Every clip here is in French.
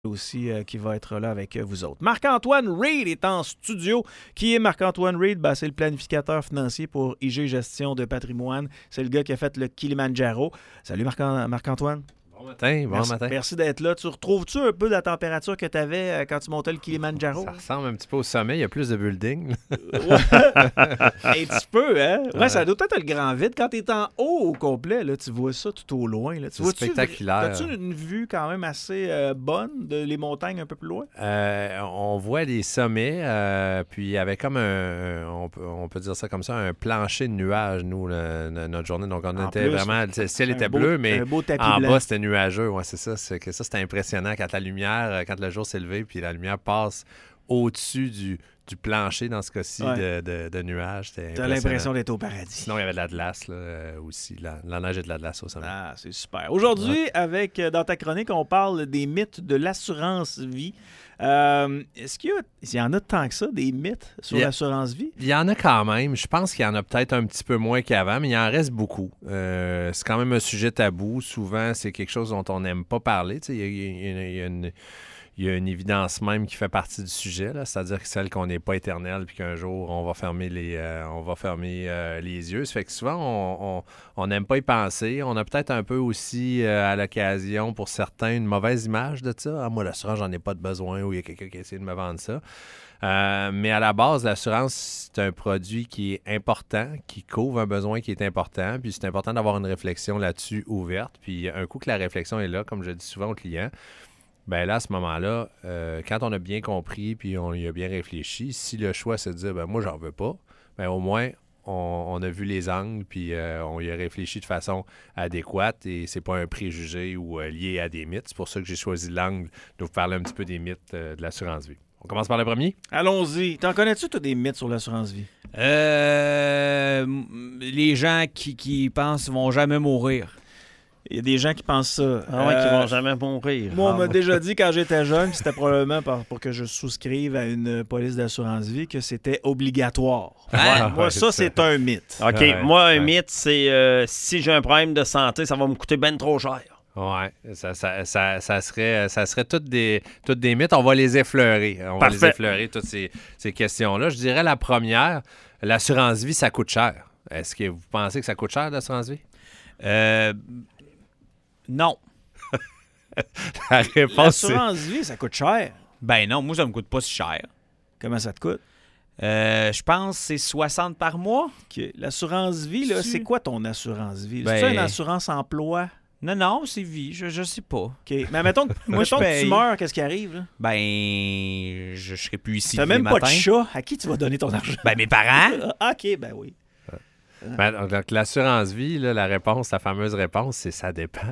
aussi qui va être là avec vous autres. Marc-Antoine Reid est en studio. Qui est Marc-Antoine Reid? Ben, c'est le planificateur financier pour IG Gestion de patrimoine. C'est le gars qui a fait le Kilimanjaro. Salut Marc-Antoine. Bon matin, matin. Merci d'être là. Tu retrouves-tu un peu la température que tu avais quand tu montais le Kilimanjaro? Ça ressemble un petit peu au sommet. Il y a plus de buildings. Un petit peu, hein? Ouais, ça doit être le grand vide. Quand tu es en haut au complet, là, tu vois ça tout au loin. Là. C'est spectaculaire. As-tu une vue quand même assez bonne de les montagnes un peu plus loin? On voit les sommets, puis il y avait comme on peut dire ça comme ça, un plancher de nuages, nous, notre journée. Donc, on était vraiment... Le ciel était bleu, mais en bas, c'était nuageux. Ouais, c'est ça. C'était impressionnant quand la lumière, quand le jour s'est levé, puis la lumière passe au-dessus du plancher, dans ce cas-ci, de nuages. Tu as l'impression d'être au paradis. Sinon, il y avait de la glace là, aussi. La neige et de la glace au sommet. Ah, c'est super. Aujourd'hui, dans ta chronique, on parle des mythes de l'assurance-vie. Est-ce qu'il y en a tant que ça, des mythes sur l'assurance-vie? Il y en a quand même. Je pense qu'il y en a peut-être un petit peu moins qu'avant, mais il en reste beaucoup. C'est quand même un sujet tabou. Souvent, c'est quelque chose dont on n'aime pas parler. Il y a une évidence même qui fait partie du sujet, là, c'est-à-dire que celle qu'on n'est pas éternel puis qu'un jour, on va fermer les yeux. Ça fait que souvent, on n'aime pas y penser. On a peut-être un peu aussi, à l'occasion, pour certains, une mauvaise image de ça. Ah, moi, l'assurance, j'en ai pas de besoin, ou il y a quelqu'un qui essaie de me vendre ça. Mais à la base, l'assurance, c'est un produit qui est important, qui couvre un besoin qui est important. Puis c'est important d'avoir une réflexion là-dessus ouverte. Puis un coup que la réflexion est là, comme je dis souvent aux clients, bien là, à ce moment-là, quand on a bien compris puis on y a bien réfléchi, si le choix c'est de dire « moi, j'en veux pas », bien au moins, on a vu les angles puis on y a réfléchi de façon adéquate et c'est pas un préjugé ou lié à des mythes. C'est pour ça que j'ai choisi l'angle de vous parler un petit peu des mythes de l'assurance-vie. On commence par le premier? Allons-y. T'en connais-tu, toi, des mythes sur l'assurance-vie? Les gens qui pensent qu'ils vont jamais mourir. Il y a des gens qui pensent ça. Qui vont jamais mourir. Moi, on m'a déjà dit quand j'étais jeune, c'était probablement pour que je souscrive à une police d'assurance-vie, que c'était obligatoire. Moi, ça, c'est un mythe. OK. Moi, un mythe, c'est si j'ai un problème de santé, ça va me coûter bien trop cher. Oui, ça serait toutes des mythes. On va les effleurer. On va les effleurer, toutes ces questions-là. Je dirais la première, l'assurance-vie, ça coûte cher. Est-ce que vous pensez que ça coûte cher, l'assurance-vie? Non. La réponse, l'assurance-vie, ça coûte cher. Ben non, moi, ça me coûte pas si cher. Comment ça te coûte? Je pense que c'est 60 par mois. Okay. L'assurance-vie, là, c'est quoi ton assurance-vie? Ben... C'est une assurance-emploi? Non, c'est vie. Je sais pas. OK. Mais mettons que tu meurs, qu'est-ce qui arrive? Là? Ben, je serai plus ici. T'as même pas de chat. À qui tu vas donner ton argent? Ben, mes parents. OK, ben oui. Donc, l'assurance-vie, là, la fameuse réponse, c'est ça dépend.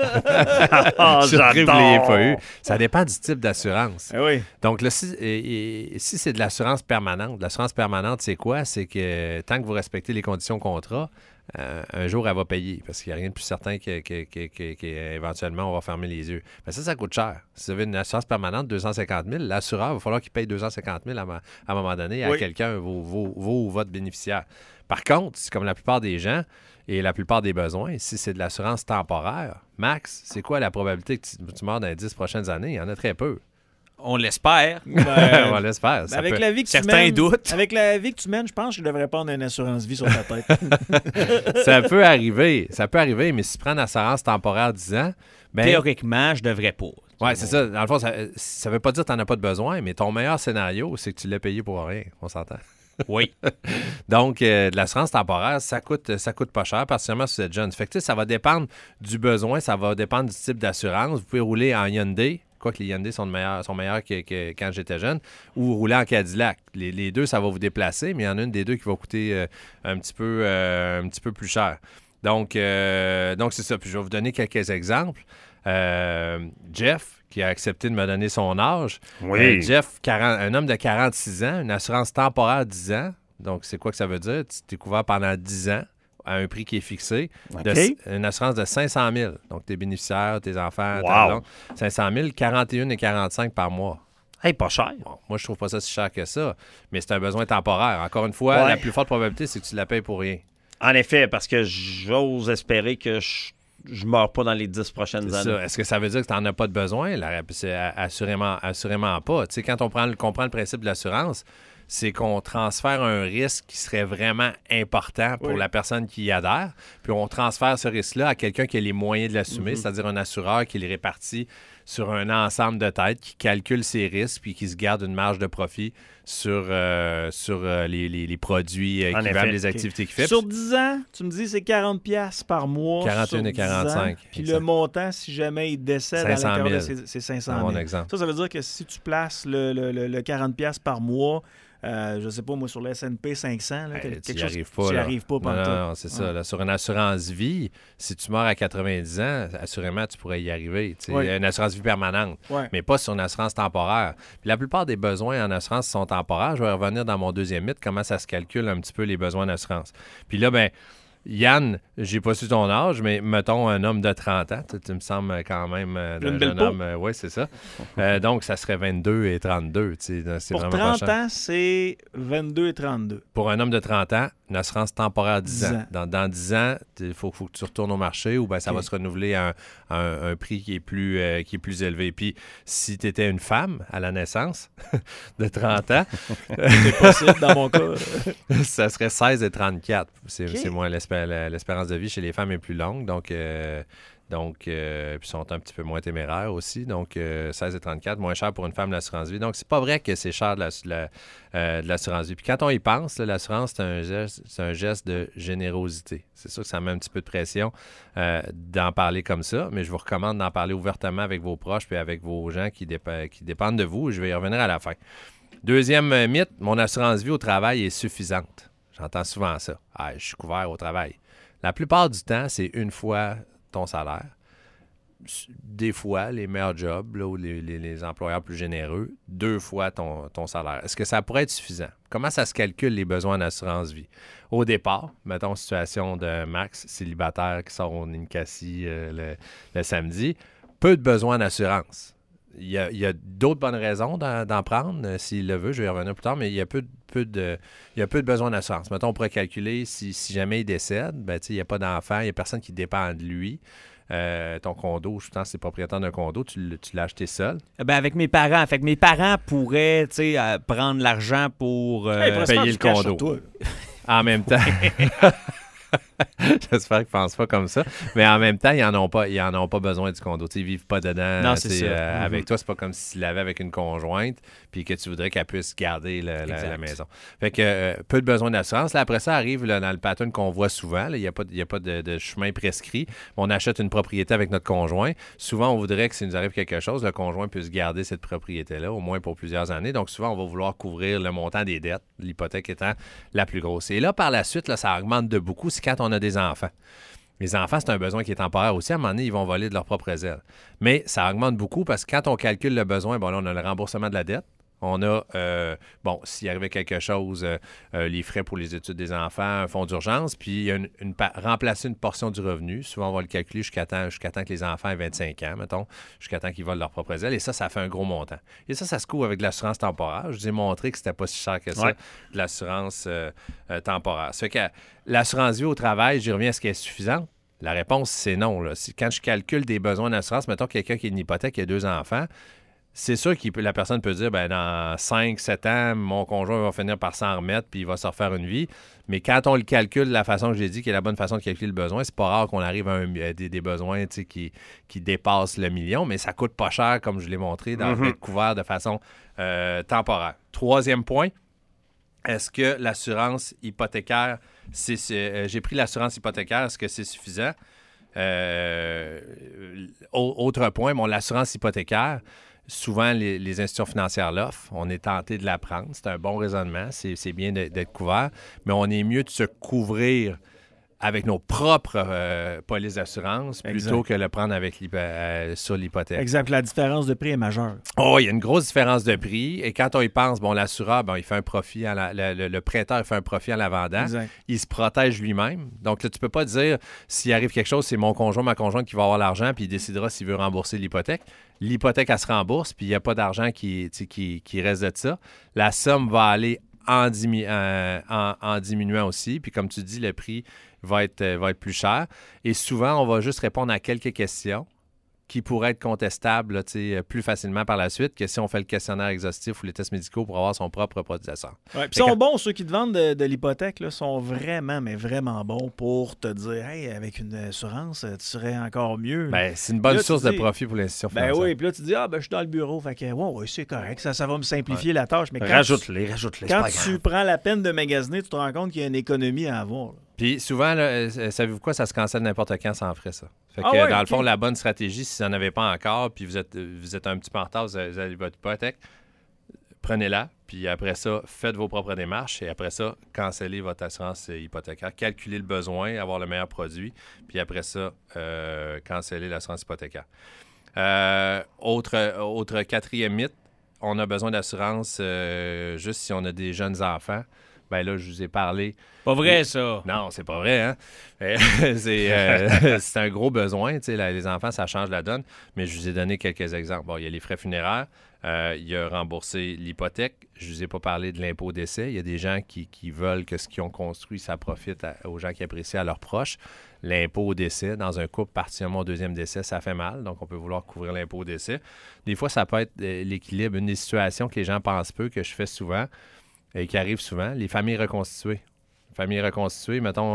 J'adore! Ça dépend du type d'assurance. Oui. Donc, là, si c'est de l'assurance permanente, c'est quoi? C'est que tant que vous respectez les conditions contrat, un jour, elle va payer parce qu'il n'y a rien de plus certain qu'éventuellement, on va fermer les yeux. Mais ça coûte cher. Si vous avez une assurance permanente, 250 000, l'assureur, il va falloir qu'il paye 250 000 à un moment donné à quelqu'un, vos ou votre bénéficiaire. Par contre, c'est comme la plupart des gens et la plupart des besoins, si c'est de l'assurance temporaire, Max, c'est quoi la probabilité que tu meurs dans les 10 prochaines années? Il y en a très peu. On l'espère. On l'espère. Avec la vie que certains doutent. Avec la vie que tu mènes, je pense que je devrais prendre une assurance-vie sur ta tête. Ça peut arriver, mais si tu prends une assurance temporaire 10 ans... Ben, théoriquement, je devrais pas. Oui, c'est ça. Dans le fond, ça veut pas dire que tu n'en as pas de besoin, mais ton meilleur scénario, c'est que tu l'as payé pour rien. On s'entend. Oui. Donc, de l'assurance temporaire, ça coûte pas cher, particulièrement si vous êtes jeune. Fait que, ça va dépendre du besoin, ça va dépendre du type d'assurance. Vous pouvez rouler en Hyundai, quoique les Hyundai sont meilleurs que quand j'étais jeune, ou rouler en Cadillac. Les deux, ça va vous déplacer, mais il y en a une des deux qui va coûter un petit peu plus cher. Donc c'est ça. Puis je vais vous donner quelques exemples. Jeff, qui a accepté de me donner son âge. Oui. Jeff, un homme de 46 ans, une assurance temporaire 10 ans. Donc, c'est quoi que ça veut dire? Tu es couvert pendant 10 ans à un prix qui est fixé. Okay. Une assurance de 500 000. Donc, tes bénéficiaires, tes enfants, 500 000, 41 et 45 par mois. Hey, pas cher. Bon, moi, je trouve pas ça si cher que ça, mais c'est un besoin temporaire. Encore une fois, la plus forte probabilité, c'est que tu la payes pour rien. En effet, parce que j'ose espérer que je meurs pas dans les 10 prochaines C'est années. ça. Est-ce que ça veut dire que tu n'en as pas de besoin? C'est assurément pas. Tu sais, quand on prend le principe de l'assurance, c'est qu'on transfère un risque qui serait vraiment important pour la personne qui y adhère, puis on transfère ce risque-là à quelqu'un qui a les moyens de l'assumer, c'est-à-dire un assureur qui les répartit sur un ensemble de têtes, qui calcule ses risques, puis qui se garde une marge de profit sur les produits qui valent les activités qu'il fait. Sur 10 ans, tu me dis c'est 40$ par mois. 41 et 45. Puis le montant, si jamais il décède à 500 000. l'intérieur, c'est 500 000. Mon exemple. Ça veut dire que si tu places le 40$ par mois, je sais pas, moi, sur le S&P 500, là, tu quelque n'y chose, arrives pas. tu n'y là. arrives pas pendant Non, c'est ça. Là, sur une assurance vie, si tu meurs à 90 ans, assurément, tu pourrais y arriver. Une assurance vie permanente, mais pas sur une assurance temporaire. Puis la plupart des besoins en assurance sont temporaires. Je vais revenir dans mon deuxième mythe, comment ça se calcule un petit peu les besoins d'assurance. Puis là, ben Yann, j'ai pas su ton âge, mais mettons un homme de 30 ans. Tu me sembles quand même d'un jeune homme. Oui, c'est ça. Donc, ça serait 22 et 32. C'est pour vraiment 30 ans, c'est 22 et 32. Pour un homme de 30 ans, une assurance temporaire 10 ans. Dans 10 ans, il faut que tu retournes au marché ou ça va se renouveler à un prix qui est plus élevé. Puis, si tu étais une femme à la naissance de 30 ans, c'est possible dans mon cas. Ça serait 16 et 34. C'est moins l'espérance de vie chez les femmes est plus longue. Donc puis sont un petit peu moins téméraires aussi. Donc, 16 et 34, moins cher pour une femme l'assurance vie. Donc, c'est pas vrai que c'est cher de l'assurance vie. Puis quand on y pense, là, l'assurance, c'est un geste de générosité. C'est sûr que ça met un petit peu de pression d'en parler comme ça, mais je vous recommande d'en parler ouvertement avec vos proches puis avec vos gens qui dépendent de vous. Je vais y revenir à la fin. Deuxième mythe, mon assurance vie au travail est suffisante. J'entends souvent ça. Je suis couvert au travail. La plupart du temps, c'est une fois ton salaire. Des fois, les meilleurs jobs, là, ou les employeurs plus généreux, 2 fois ton salaire. Est-ce que ça pourrait être suffisant? Comment ça se calcule les besoins d'assurance vie? Au départ, mettons situation de Max, célibataire qui sort au Ninkasi le samedi, peu de besoins d'assurance. Il y a d'autres bonnes raisons d'en prendre, s'il le veut, je vais y revenir plus tard, mais il y a peu de besoins d'assurance. Mettons, on pourrait calculer si jamais il décède, il n'y a pas d'enfant, il n'y a personne qui dépend de lui. Ton condo, je pense que c'est propriétaire d'un condo, tu l'as acheté seul. Avec mes parents. Fait que mes parents pourraient prendre l'argent pour payer le condo. En même temps. J'espère qu'ils ne pensent pas comme ça. Mais en même temps, ils n'en ont pas besoin du condo. Ils ne vivent pas dedans. Non, c'est ça. Avec toi, c'est pas comme s'ils l'avaient avec une conjointe puis que tu voudrais qu'elle puisse garder la maison. Fait que peu de besoin d'assurance. Là, après ça, arrive dans le pattern qu'on voit souvent. Il n'y a pas de chemin prescrit. On achète une propriété avec notre conjoint. Souvent, on voudrait que s'il nous arrive quelque chose, le conjoint puisse garder cette propriété-là, au moins pour plusieurs années. Donc, souvent, on va vouloir couvrir le montant des dettes, l'hypothèque étant la plus grosse. Et là, par la suite, là, ça augmente de beaucoup. C'est quand on a des enfants. Les enfants, c'est un besoin qui est temporaire aussi. À un moment donné, ils vont voler de leurs propres ailes. Mais ça augmente beaucoup parce que quand on calcule le besoin, là, on a le remboursement de la dette. On a, s'il arrivait quelque chose, les frais pour les études des enfants, un fonds d'urgence, puis remplacer une portion du revenu. Souvent, on va le calculer jusqu'à temps que les enfants aient 25 ans, mettons, jusqu'à temps qu'ils volent leurs propres ailes. Et ça fait un gros montant. Et ça se couvre avec de l'assurance temporaire. Je vous ai montré que c'était pas si cher que ça, de l'assurance temporaire. Ça fait que l'assurance vie au travail, j'y reviens, est-ce qu'elle est suffisante? La réponse, c'est non. Là. Quand je calcule des besoins d'assurance, mettons quelqu'un qui a une hypothèque, qui a 2 enfants, c'est sûr que la personne peut dire, dans 5-7 ans, mon conjoint va finir par s'en remettre puis il va se refaire une vie. Mais quand on le calcule de la façon que j'ai dit, qui est la bonne façon de calculer le besoin, c'est pas rare qu'on arrive à des besoins qui dépassent le million, mais ça coûte pas cher, comme je l'ai montré, d'être couvert de façon temporaire. Troisième point, est-ce que l'assurance hypothécaire, j'ai pris l'assurance hypothécaire, est-ce que c'est suffisant? Autre point, l'assurance hypothécaire, souvent, les institutions financières l'offrent. On est tenté de la prendre. C'est un bon raisonnement. C'est bien d'être couvert. Mais on est mieux de se couvrir avec nos propres polices d'assurance plutôt que le prendre sur l'hypothèque. Exact. La différence de prix est majeure. Oh, il y a une grosse différence de prix. Et quand on y pense, l'assureur, il fait un profit, le prêteur fait un profit en la vendant. Exact. Il se protège lui-même. Donc là, tu peux pas dire, s'il arrive quelque chose, c'est mon conjoint, ma conjointe qui va avoir l'argent, puis il décidera s'il veut rembourser l'hypothèque. L'hypothèque, elle se rembourse, puis il n'y a pas d'argent qui reste de ça. La somme va aller en diminuant aussi. Puis comme tu dis, le prix va être plus cher. Et souvent, on va juste répondre à quelques questions qui pourraient être contestables là, plus facilement par la suite que si on fait le questionnaire exhaustif ou les tests médicaux pour avoir son propre produit d'assurance. Ouais, puis sont bons, ceux qui te vendent de l'hypothèque, là, sont vraiment, mais vraiment bons pour te dire, hey, avec une assurance, tu serais encore mieux. Ben, c'est une bonne source de profit pour l'institution financière. Ben oui, puis là, tu dis, je suis dans le bureau, fait que, ouais, c'est correct, ça va me simplifier la tâche. Mais quand rajoute-les. Quand tu prends la peine de magasiner, tu te rends compte qu'il y a une économie à avoir. Là. Puis souvent, là, savez-vous quoi? Ça se cancelle n'importe quand sans frais, ça. Fait que, ouais, dans le fond, la bonne stratégie, si vous n'en avez pas encore, puis vous êtes un petit peu en retard, vous avez votre hypothèque, prenez-la, puis après ça, faites vos propres démarches, et après ça, cancellez votre assurance hypothécaire, calculez le besoin, avoir le meilleur produit, puis après ça, cancellez l'assurance hypothécaire. Autre quatrième mythe, on a besoin d'assurance juste si on a des jeunes enfants. Ben là, je vous ai parlé. Pas vrai, ça. Non, c'est pas vrai, hein? C'est un gros besoin. Tu sais, les enfants, ça change la donne. Mais je vous ai donné quelques exemples. Bon, il y a les frais funéraires. Il y a remboursé l'hypothèque. Je ne vous ai pas parlé de l'impôt décès. Il y a des gens qui veulent que ce qu'ils ont construit, ça profite aux gens qui apprécient à leurs proches. L'impôt au décès, dans un couple, particulièrement au deuxième décès, ça fait mal. Donc, on peut vouloir couvrir l'impôt au décès. Des fois, ça peut être l'équilibre. Une des situations que les gens pensent peu, que je fais souvent, et qui arrive souvent, les familles reconstituées. Famille reconstituée, mettons,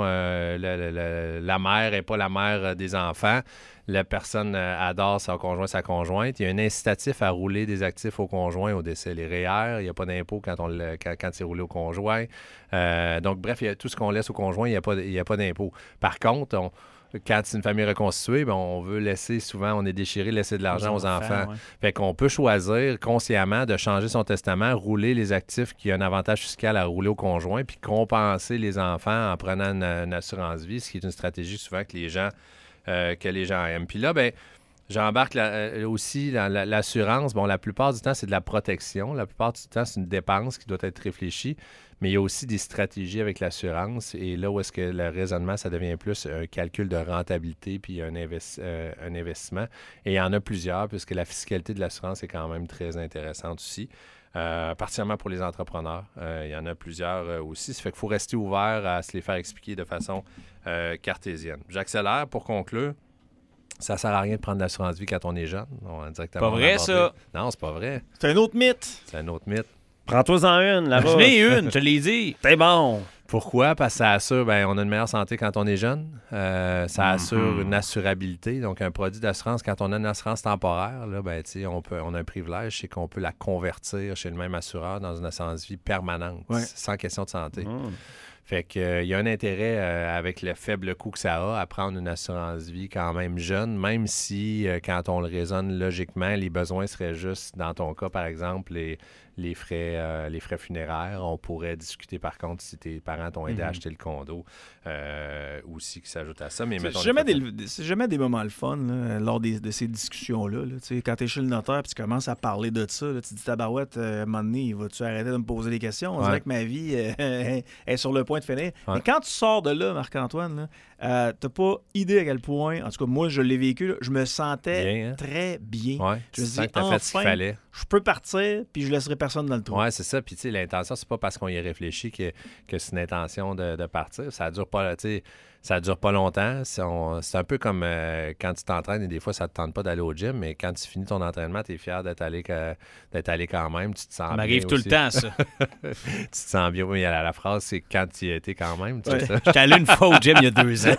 la mère n'est pas la mère des enfants. La personne adore son conjoint, sa conjointe. Il y a un incitatif à rouler des actifs au conjoint au décès. Les REER, il n'y a pas d'impôt quand c'est roulé au conjoint. Donc, bref, il y a tout ce qu'on laisse au conjoint, il n'y a pas d'impôt. Par contre, quand c'est une famille reconstituée, on veut on est déchiré, laisser de l'argent aux enfants. Ouais. Fait qu'on peut choisir consciemment de changer son testament, rouler les actifs qui ont un avantage fiscal à rouler au conjoint, puis compenser les enfants en prenant une assurance vie, ce qui est une stratégie souvent que les gens aiment. Puis là, j'embarque aussi l'assurance. Bon, la plupart du temps, c'est de la protection. La plupart du temps, c'est une dépense qui doit être réfléchie. Mais il y a aussi des stratégies avec l'assurance. Et là où est-ce que le raisonnement, ça devient plus un calcul de rentabilité puis un investissement. Et il y en a plusieurs, puisque la fiscalité de l'assurance est quand même très intéressante aussi. Particulièrement pour les entrepreneurs. Il y en a plusieurs aussi. Ça fait qu'il faut rester ouvert à se les faire expliquer de façon cartésienne. J'accélère pour conclure. Ça ne sert à rien de prendre l'assurance vie quand on est jeune. Pas vrai, ça? Non, c'est pas vrai. C'est un autre mythe. C'est un autre mythe. Prends-toi-en une, là-bas. J'en ai une, je l'ai dit. C'est bon. Pourquoi? Parce que ça assure, on a une meilleure santé quand on est jeune. Ça assure une assurabilité. Donc, un produit d'assurance, quand on a une assurance temporaire, là, on a un privilège, c'est qu'on peut la convertir chez le même assureur dans une assurance vie permanente, sans question de santé. Fait qu'il y a un intérêt avec le faible coût que ça a à prendre une assurance vie quand même jeune, même si quand on le raisonne logiquement, les besoins seraient juste, dans ton cas par exemple, les frais funéraires. On pourrait discuter par contre si tes parents t'ont aidé à acheter le condo aussi qui s'ajoute à ça. Mais c'est jamais des moments le fun là, lors de ces discussions-là. Là. Quand tu es chez le notaire et tu commences à parler de ça, là, tu te dis tabarouette, à un moment donné, vas-tu arrêter de me poser des questions? On dirait que ma vie est sur le point de finir. Ouais. Mais quand tu sors de là, Marc-Antoine, t'as pas idée à quel point, en tout cas moi je l'ai vécu, là, je me sentais très bien. Ouais, je me dis, fait ce qu'il fallait. Je peux partir puis je laisserai personne dans le trou. Oui, c'est ça. Puis, tu sais, l'intention, c'est pas parce qu'on y réfléchit que c'est une intention de partir. Ça dure pas longtemps. C'est un peu comme quand tu t'entraînes et des fois, ça te tente pas d'aller au gym, mais quand tu finis ton entraînement, tu es fier d'être allé quand même. Tu te sens bien. Ça m'arrive tout le temps, ça. Tu te sens bien. Oui, la phrase, c'est quand tu y étais quand même. Ouais. J'étais allé une fois au gym il y a 2 ans.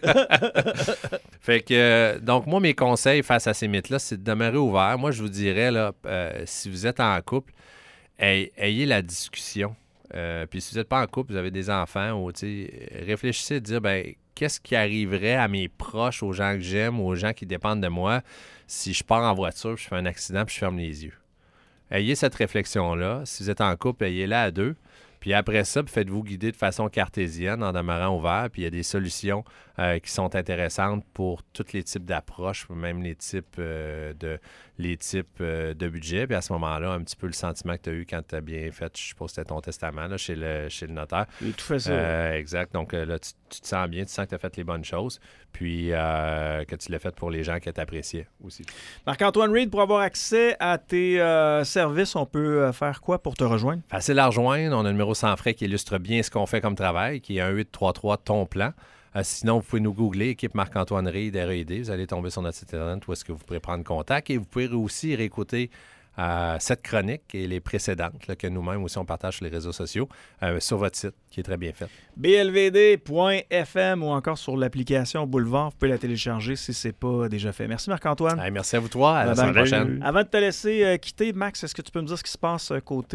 Fait que, donc, moi, mes conseils face à ces mythes-là, c'est de demeurer ouvert. Moi, je vous dirais, là, si vous êtes en couple, ayez la discussion. Puis si vous n'êtes pas en couple, vous avez des enfants, ou réfléchissez à dire, qu'est-ce qui arriverait à mes proches, aux gens que j'aime, aux gens qui dépendent de moi, si je pars en voiture, je fais un accident, puis je ferme les yeux. Ayez cette réflexion-là. Si vous êtes en couple, ayez-la à deux. Puis après ça, faites-vous guider de façon cartésienne en demeurant ouvert. Puis il y a des solutions qui sont intéressantes pour tous les types d'approches, même les types les types de budget. Puis à ce moment-là, un petit peu le sentiment que tu as eu quand tu as bien fait, je suppose que c'était ton testament là, chez le notaire. Il a tout fait ça. Exact. Donc là, tu te sens bien, tu sens que tu as fait les bonnes choses, puis que tu l'as fait pour les gens qui t'appréciaient aussi. Marc-Antoine Reid, pour avoir accès à tes services, on peut faire quoi pour te rejoindre? Facile à rejoindre. On a un numéro sans frais qui illustre bien ce qu'on fait comme travail, qui est 1-833-TON-PLAN. Sinon, vous pouvez nous googler, équipe Marc-Antoine Reid, RED. Vous allez tomber sur notre site internet où est-ce que vous pourrez prendre contact. Et vous pouvez aussi réécouter cette chronique et les précédentes là, que nous-mêmes aussi on partage sur les réseaux sociaux sur votre site, qui est très bien fait. blvd.fm ou encore sur l'application Boulevard. Vous pouvez la télécharger si ce n'est pas déjà fait. Merci Marc-Antoine. Merci à vous trois. À la Bye-bye. semaine prochaine. Avant de te laisser quitter, Max, est-ce que tu peux me dire ce qui se passe côté